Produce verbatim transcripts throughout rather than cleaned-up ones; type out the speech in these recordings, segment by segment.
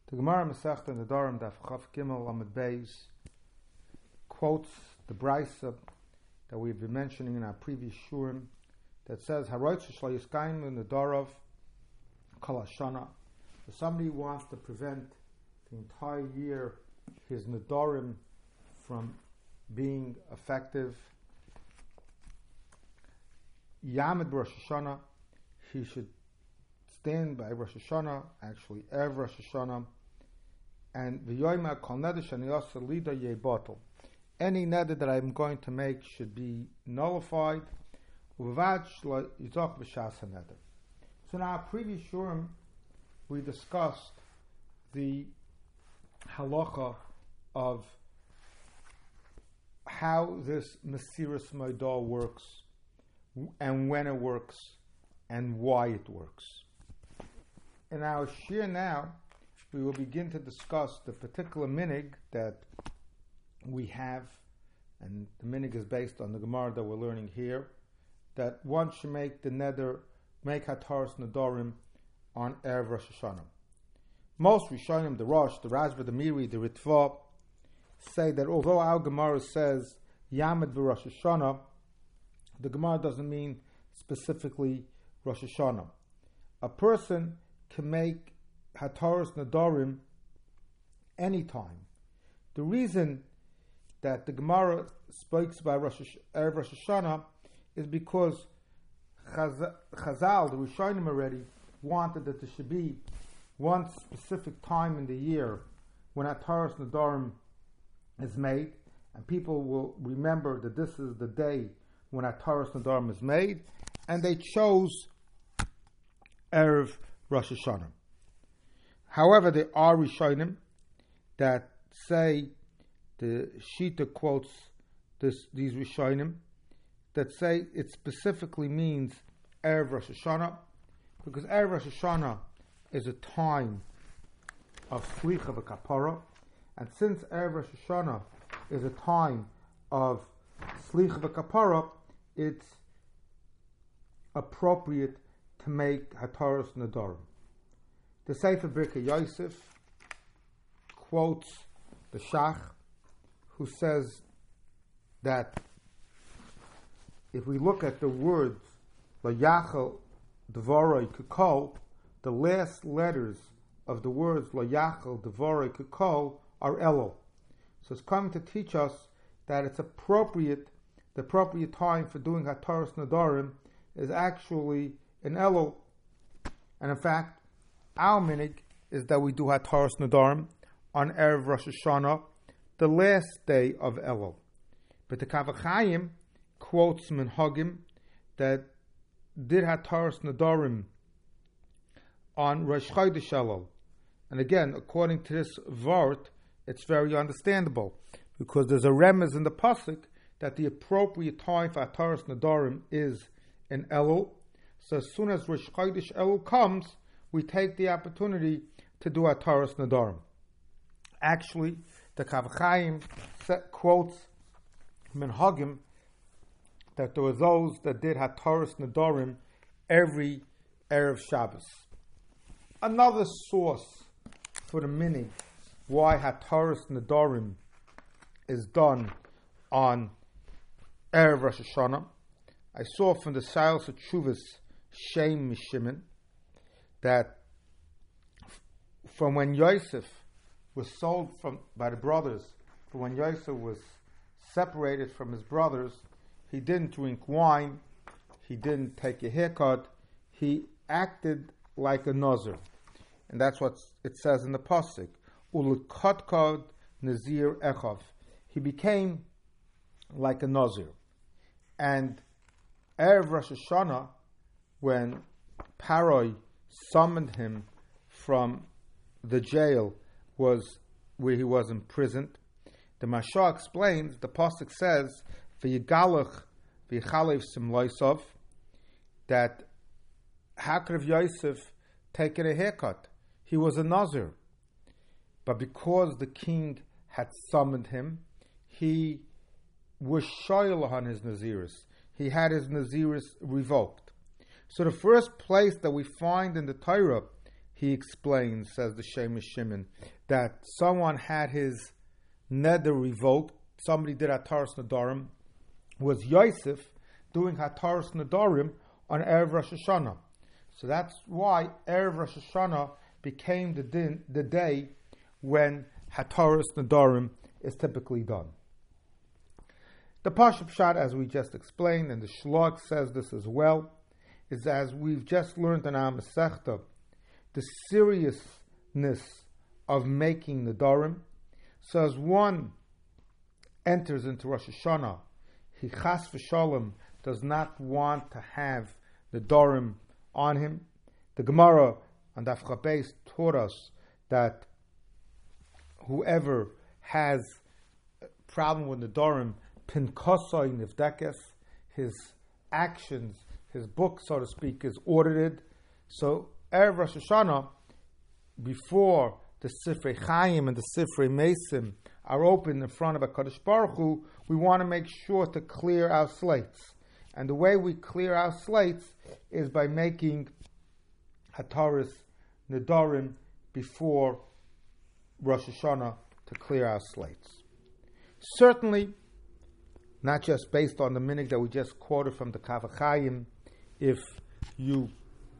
The Gemara Masechta Nedarim Daf Chaf Gimel Amud Beis quotes the brisa that we've been mentioning in our previous shurim that says Haroitz Shlo Yiskayim Nedarov Kol Hashana. If somebody wants to prevent the entire year his Nedarim from being effective, Yamid Rosh Hashanah, he should stand by Rosh Hashanah, actually Erev Rosh Hashanah, and v'yoyma kol neder shani yasa lida yebatel. Any neder that I'm going to make should be nullified. Uvad shlo yizok b'shas haneder. So in our previous shurim, we discussed the halacha of how this Mesiras Modah works, and when it works, and why it works. In our shir now, we will begin to discuss the particular minig that we have, and the minig is based on the Gemara that we're learning here, that one should make the neder, make hataras nedarim on Erev Rosh Hashanah. Most Rishonim, the Rosh, the Rashba, the Miri, the Ritva, say that although our Gemara says Yamid v'Rosh Hashanah, the Gemara doesn't mean specifically Rosh Hashanah. A person can make hataras nedarim anytime. The reason that the Gemara speaks about Rosh, Erev Rosh Hashanah is because Chazal, the Rishonim already, wanted that there should be one specific time in the year when hataras nedarim is made, and people will remember that this is the day when hataras nedarim is made, and they chose Erev Rosh Hashanah. However, there are Rishonim that say, the Shita quotes this, these Rishonim, that say it specifically means Erev Rosh Hashanah, because Erev Rosh Hashanah is a time of Slicha v'Kapara, and since Erev Rosh Hashanah is a time of Slicha v'Kapara, it's appropriate to make hataras nedarim. The Sefer Birkei Yosef quotes the Shach, who says that if we look at the words Layachal Devorei Kekol, the last letters of the words Layachal Devorei Kekol are Elul. So it's coming to teach us that it's appropriate, the appropriate time for doing hataras nedarim is actually in Elul. And in fact, our minig is that we do hataras nedarim on Erev Rosh Hashanah, the last day of Elul. But the Kaf HaChaim quotes minhagim that did hataras nedarim on Rosh Chodesh Elul. And again, according to this vart, it's very understandable, because there's a remez in the pasuk that the appropriate time for hataras nedarim is in Elul. So as soon as Rosh Chodesh Elul comes, we take the opportunity to do hataras nedarim. Actually, the Kaf HaChaim quotes minhagim that there were those that did hataras nedarim every Erev Shabbos. Another source for the minig why hataras nedarim is done on Erev Rosh Hashanah, I saw from the Silas Tshuvas Shem Mishimin that from when Yosef was sold from by the brothers, from when Yosef was separated from his brothers, he didn't drink wine, he didn't take a haircut, he acted like a nazir. And that's what it says in the pasuk. Ulekatkad nazir echav. He became like a nazir. And Erev Rosh Hashanah, when Paroi summoned him from the jail, was where he was imprisoned. The Mashah explains, the pasuk says, "V'yigalach v'yichalev simloisov," that how could have Yosef taken a haircut? He was a nazir, but because the king had summoned him, he was shoyl on his naziris. He had his naziris revoked. So the first place that we find in the Torah he explains, says the Shemesh Shimon, that someone had his neder revoked, somebody did Hataras Nedarim, was Yosef doing Hataras Nedarim on Erev Rosh Hashanah. So that's why Erev Rosh Hashanah became the, din, the day when Hataras Nedarim is typically done. The Pashup Pshat, as we just explained, and the Shlach says this as well, is as we've just learned in our Masechta, the seriousness of making Nedarim. So as one enters into Rosh Hashanah, he chas v'shalom does not want to have Nedarim on him. The Gemara on Daf Chabez taught us that whoever has a problem with Nedarim, Pinkosoi Nivdekes, his actions, his book, so to speak, is audited. So, Erev Rosh Hashanah, before the Sifrei Chaim and the Sifrei Mesim are open in front of HaKadosh Baruch Hu, we want to make sure to clear our slates. And the way we clear our slates is by making Hataras Nedarim before Rosh Hashanah to clear our slates. Certainly, not just based on the minhag that we just quoted from the Kaf HaChaim, if you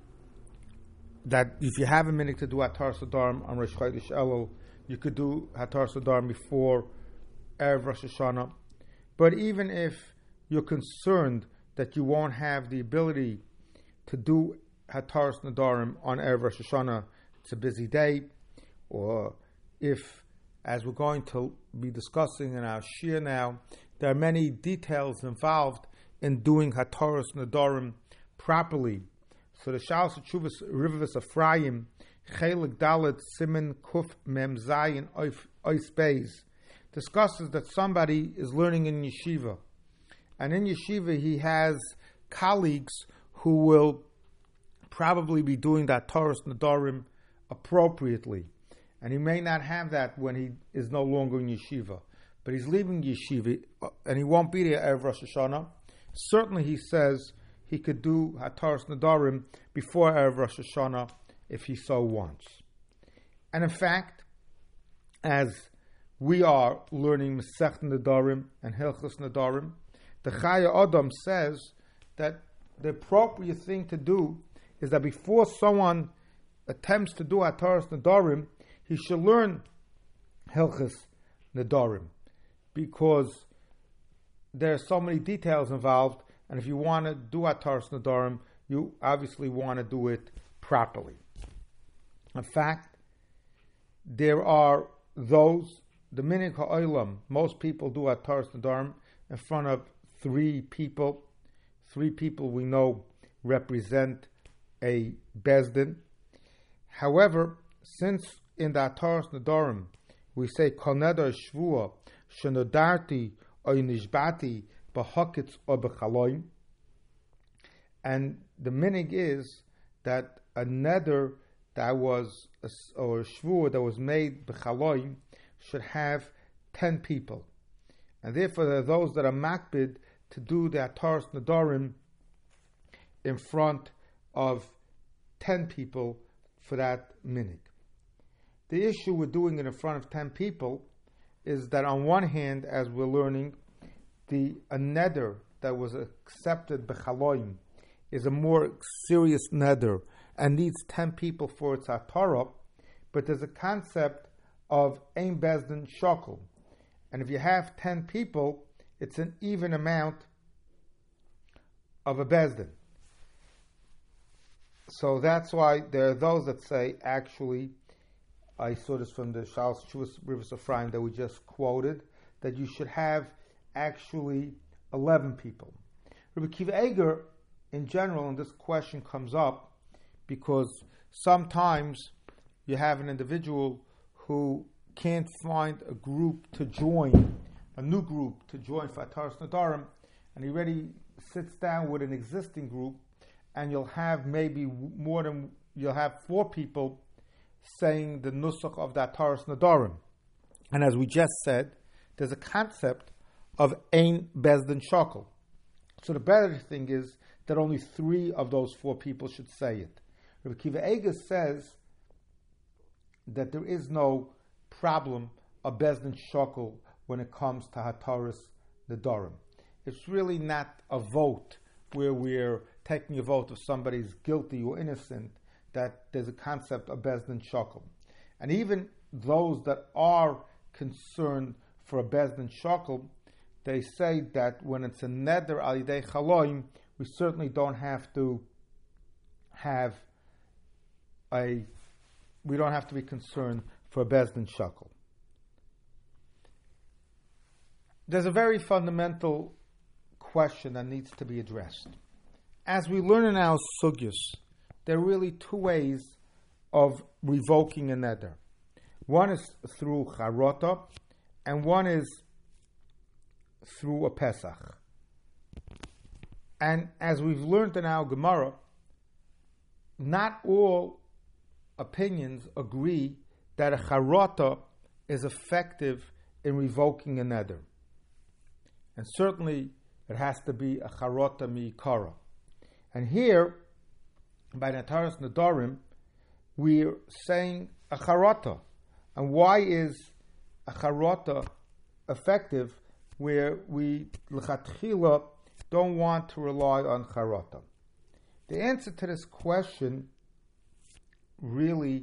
that if you have a minhag to do Hataras Nedarim on Rosh Chodesh Elul, you could do Hataras Nedarim before Erev Rosh Hashanah. But even if you're concerned that you won't have the ability to do Hataras Nedarim on Erev Rosh Hashanah, it's a busy day, or if, as we're going to be discussing in our Shir now, there are many details involved in doing Hataras Nedarim properly. So the Shalos Tshuvos Rivavos Ephraim, Chelik Dalet Siman Kuf Mem Zayin Ois Beis, discusses that somebody is learning in yeshiva, and in yeshiva he has colleagues who will probably be doing that Hataras Nedarim appropriately, and he may not have that when he is no longer in yeshiva. But he's leaving yeshiva, and he won't be there Erev Rosh Hashanah. Certainly, he says he could do Hataras Nedarim before Erev Rosh Hashanah if he so wants. And in fact, as we are learning Masechta Nedarim and Hilchos Nedarim, the Chaya Adam says that the appropriate thing to do is that before someone attempts to do Hataras Nedarim, he should learn Hilchos Nedarim, because there are so many details involved, and if you want to do Hataras Nedarim, you obviously want to do it properly. In fact, there are those, the minhag ha'olam, most people do Hataras Nedarim in front of three people. Three people we know represent a Bezdin. However, since in the Hataras Nedarim we say Kol Neder Shvua Shenodarti or Nishbati B'Hakitz or B'Chaloim, and the minhag is that a neder that was a, or a shvua that was made B'Chaloim should have ten people, and therefore there are those that are makbid to do the Hataras Nedarim in front of ten people for that minhag. The issue with doing it in front of ten people is that on one hand, as we're learning, the a neder that was accepted b'chaloim is a more serious neder and needs ten people for its hatara, but there's a concept of ein bezdin shakel, and if you have ten people, it's an even amount of a bezdin. So that's why there are those that say, actually, I saw this from the Shalos Tshuvos Rivavos Ephraim that we just quoted, that you should have actually eleven people. Rabbi Akiva Eger, in general, and this question comes up because sometimes you have an individual who can't find a group to join, a new group to join for Hataras Nedarim, and he already sits down with an existing group, and you'll have maybe more than, you'll have four people saying the nusach of the Hataras Nedarim. And as we just said, there's a concept of ein bezdin shakel. So the better thing is that only three of those four people should say it. Rabbi Akiva Eger says that there is no problem of Bezdin Shokel when it comes to Hataras Nedarim. It's really not a vote where we're taking a vote if somebody's guilty or innocent, that there's a concept of Bezdin Shokel. And even those that are concerned for a Bezdin Shokel, they say that when it's a neder al yidei chaloim, we certainly don't have to have a, we don't have to be concerned for a Bezdin Shokel. There's a very fundamental question that needs to be addressed. As we learn in our sugyos, there are really two ways of revoking a neder. One is through charota, and one is through a Pesach. And as we've learned in our Gemara, not all opinions agree that a charota is effective in revoking a neder. And certainly it has to be a charota mi'ikara. And here, by Hataras Nedarim, we're saying a charota. And why is a charota effective where we l'chatchila don't want to rely on charota? The answer to this question really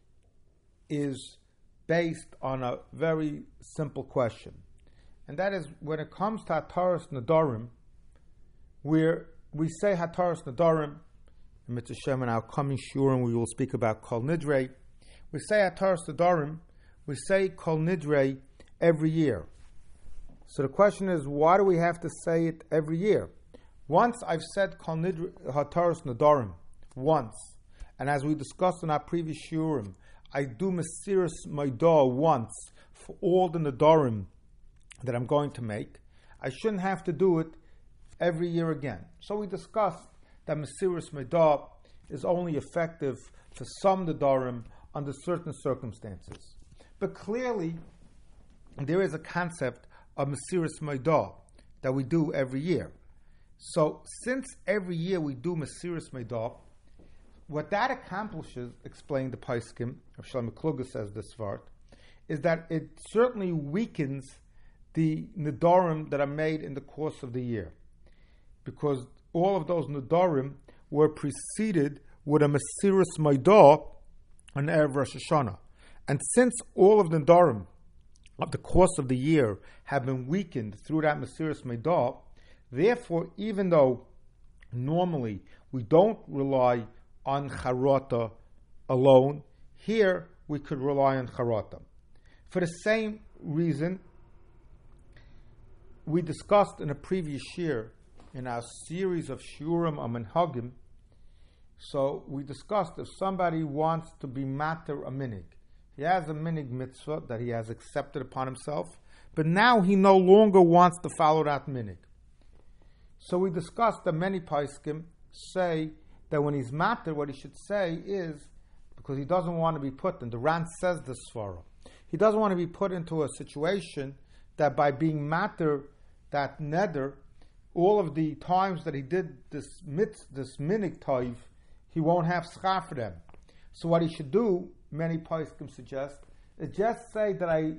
is based on a very simple question. And that is, when it comes to Hataras Nedarim, where we say Hataras Nedarim, in Mitzvah Shem, in our coming shurim, we will speak about Kol Nidrei. We say Hataras Nedarim, we say Kol Nidrei every year. So the question is, why do we have to say it every year? Once I've said Kol Nidrei, Hataras Nedarim, once, and as we discussed in our previous shurim, I do Mesiras Maidah once for all the Nedarim that I'm going to make, I shouldn't have to do it every year again. So we discussed that Mesiras Maidah is only effective for some Nedarim under certain circumstances. But clearly, there is a concept of Mesiras Maidah that we do every year. So since every year we do Mesiras Maidah, what that accomplishes, explained the Paiskim, or Shlomo Kluger says this part, is that it certainly weakens the Nedarim that are made in the course of the year. Because all of those Nedarim were preceded with a Mesiras Maidah on Erev Rosh Hashanah. And since all of the Nedarim of the course of the year have been weakened through that Mesiras Maidah, therefore, even though normally we don't rely on charota alone, here we could rely on charota. For the same reason, we discussed in a previous year in our series of Shurim on Menhagim, so we discussed if somebody wants to be mater a minig, he has a minig mitzvah that he has accepted upon himself, but now he no longer wants to follow that minig. So we discussed that many Paiskim say that when he's mater, what he should say is, because he doesn't want to be put in, the Ran says this svara, he doesn't want to be put into a situation that by being mater, that neder, all of the times that he did this mitz, this minig toiv, he won't have schar for them. So what he should do, many poskim suggest, is just say that I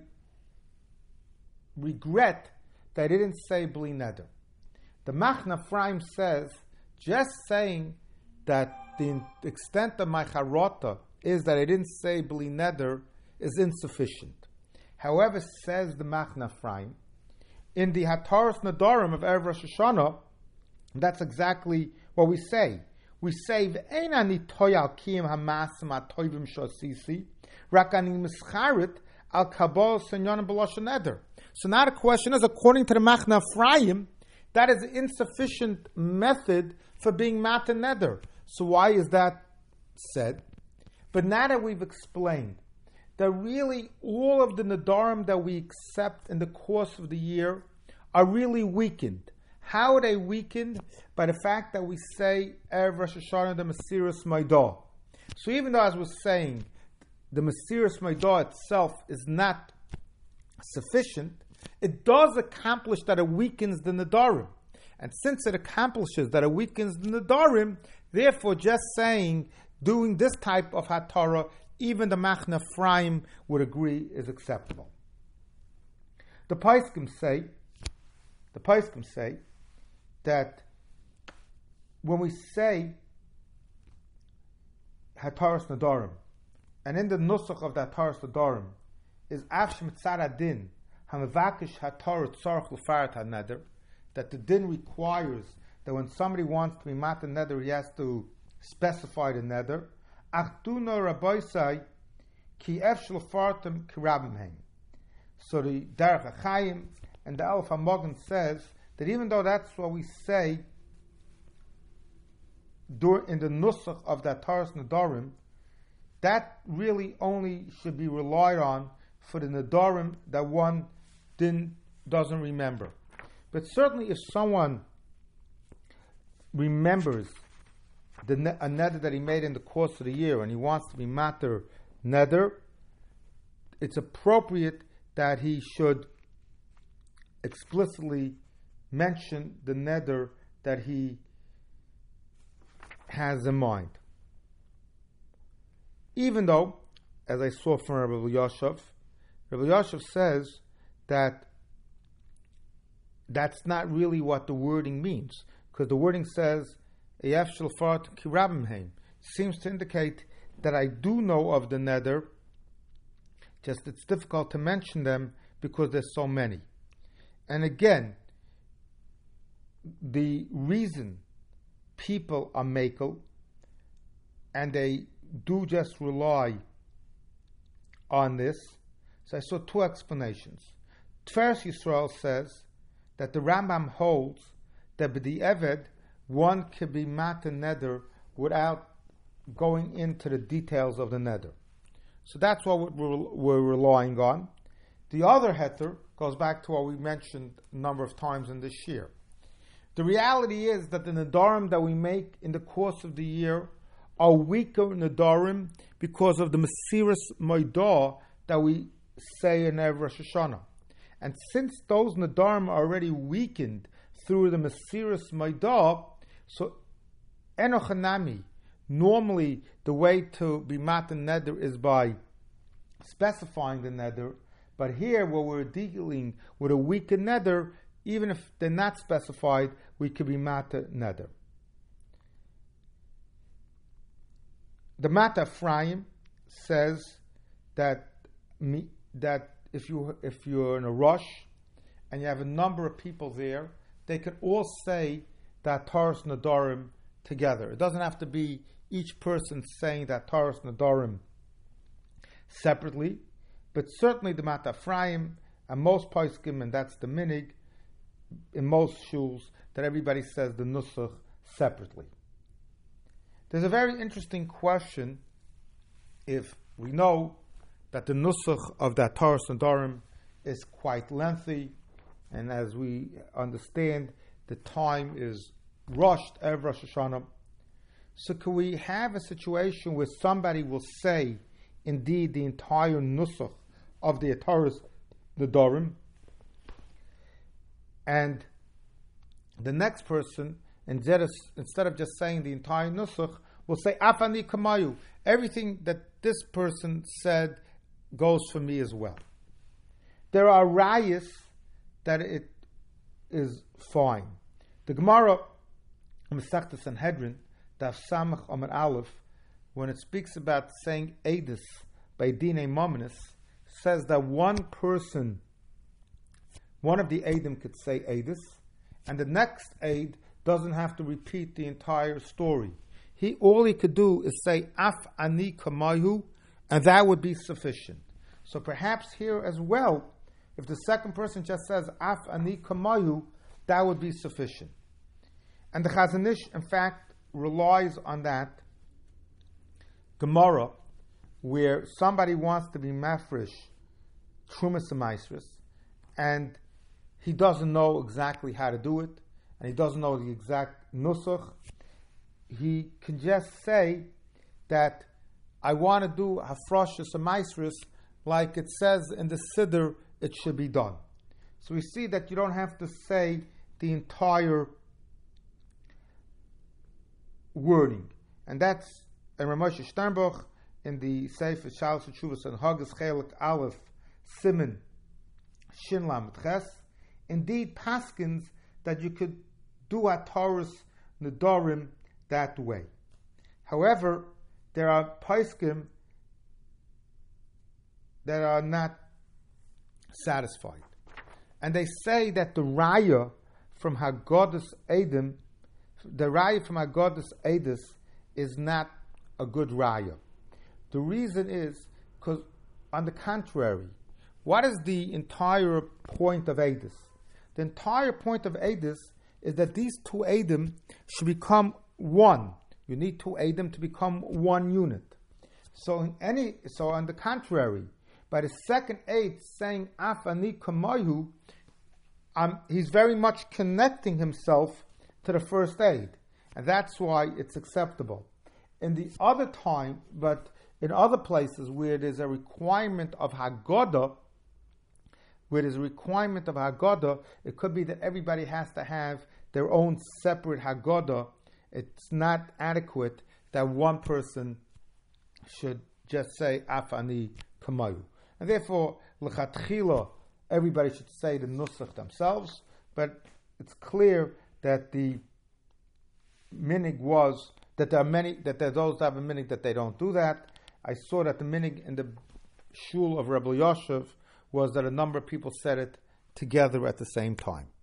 regret that I didn't say bli neder. The Machna Ephraim says, just saying that the extent of my charota is that I didn't say bli neder is insufficient. However, says the Machna Ephraim, in the Hataras Nedarim of Erev Rosh Hashanah, that's exactly what we say. We say, "Ve'ein ani toy al kiyum hamasim atoivim shosisi, rak ani mischarit al kabol senyonim b'loshen neder." So now the question is, according to the Machna Ephraim, that is an insufficient method for being matan neder. So why is that said? But now that we've explained that really all of the nedarim that we accept in the course of the year are really weakened. How are they weakened? By the fact that we say Erev Rosh Hashanah the Mesiras Maidah. So even though, as we're saying, the Mesiras Maidah itself is not sufficient, it does accomplish that it weakens the nedarim. And since it accomplishes that it weakens the nedarim, therefore just saying, doing this type of hatara even the Machna Ephraim would agree is acceptable. The Paiskim say, the Paiskim say that when we say Hataras Nadarim, and in the nusach of the Hataras Nadarim is Afshim Tzara Din Hamavakish Hatarat Tzarch L'Farat HaNeder, that the din requires that when somebody wants to be mat neder, he has to specify the neder. Achtuna Rabbaisai Ki Efshel Fartim Kirabimheim. So the Derech HaChaim and the Alf HaMogen says that even though that's what we say in the nusach of the Hataras Nadarim, that really only should be relied on for the Nadarim that one didn't, doesn't remember. But certainly if someone remembers the ne- a neder that he made in the course of the year and he wants to be matter neder, it's appropriate that he should explicitly mention the neder that he has in mind. Even though, as I saw from Rabbi Yoshev, Rabbi Yoshev says that that's not really what the wording means, because the wording says Eyef Shalfart Kirabimheim seems to indicate that I do know of the neder, just it's difficult to mention them because there's so many. And again, the reason people are makel and they do just rely on this, so I saw two explanations. Tveres Yisrael says that the Rambam holds that b'di eved one can be mata neder without going into the details of the neder. So that's what we're, we're relying on. The other heter goes back to what we mentioned a number of times in this year. The reality is that the nedarim that we make in the course of the year are weaker nedarim because of the Mesiras Moedah that we say in Erev Rosh Hashanah. And since those nedarim are already weakened through the Mesiras Moedah, so Enochanami, normally the way to be matan neder is by specifying the neder, but here where we're dealing with a weaker neder, even if they're not specified, we could be mata neder. The Mata Ephraim says that me, that if you if you're in a rush and you have a number of people there, they can all say that Taras Nadarim together. It doesn't have to be each person saying that Taras Nadarim separately, but certainly the Mata Ephraim and most Paiskim, and that's the minig in most shuls, that everybody says the nusach separately. There's a very interesting question if we know that the nusach of that Taras Nadarim is quite lengthy, and as we understand, the time is rushed Erev Rosh Hashanah. So can we have a situation where somebody will say, indeed, the entire nusach of the Taras Nadarim, and the next person, instead of just saying the entire nusach, will say Afani Kamayu. Everything that this person said goes for me as well. There are rayas that it is fine. The Gemara, Masechta Sanhedrin, Daf Samach Amar Aleph, when it speaks about saying Eidus by Dine Mominus, says that one person, one of the Eidim could say Eidus, and the next Eid doesn't have to repeat the entire story. He all he could do is say Af Ani Kamayu, and that would be sufficient. So perhaps here as well, if the second person just says Af Ani Kamayu, that would be sufficient. And the Chazon Ish, in fact, relies on that Gemara, where somebody wants to be mafresh Trumas Maisris, and he doesn't know exactly how to do it, and he doesn't know the exact nusach. He can just say that I want to do hafrashas maisris like it says in the siddur it should be done. So we see that you don't have to say the entire wording, and that's in Ramosha Sternbuch in the Sefer Shalosh Tshuvos and Haggis Chelik Aleph Siman Shin Lamed Ches, indeed paskins that you could do a Taurus Nedarim that way. However, there are paiskim that are not satisfied, and they say that the raya from Haggadus Edom, the raya from Haggadus Edus, is not a good raya. The reason is because, on the contrary, what is the entire point of Edus? The entire point of Edus is that these two Edom should become one. You need two Edom to become one unit. So, in any, so on the contrary, by the second Eid saying Af Ani Kamayu, um, he's very much connecting himself to the first Eid, and that's why it's acceptable. In the other time, but in other places where there's a requirement of Haggadah, where there's a requirement of Haggadah, it could be that everybody has to have their own separate Haggadah. It's not adequate that one person should just say Af Ani Kamayu. And therefore, l'chatchila, everybody should say the nusach themselves, but it's clear that the minig was, that there are many, that there are those that have a minig that they don't do that. I saw that the minig in the shul of Rebbe Yoshev was that a number of people said it together at the same time.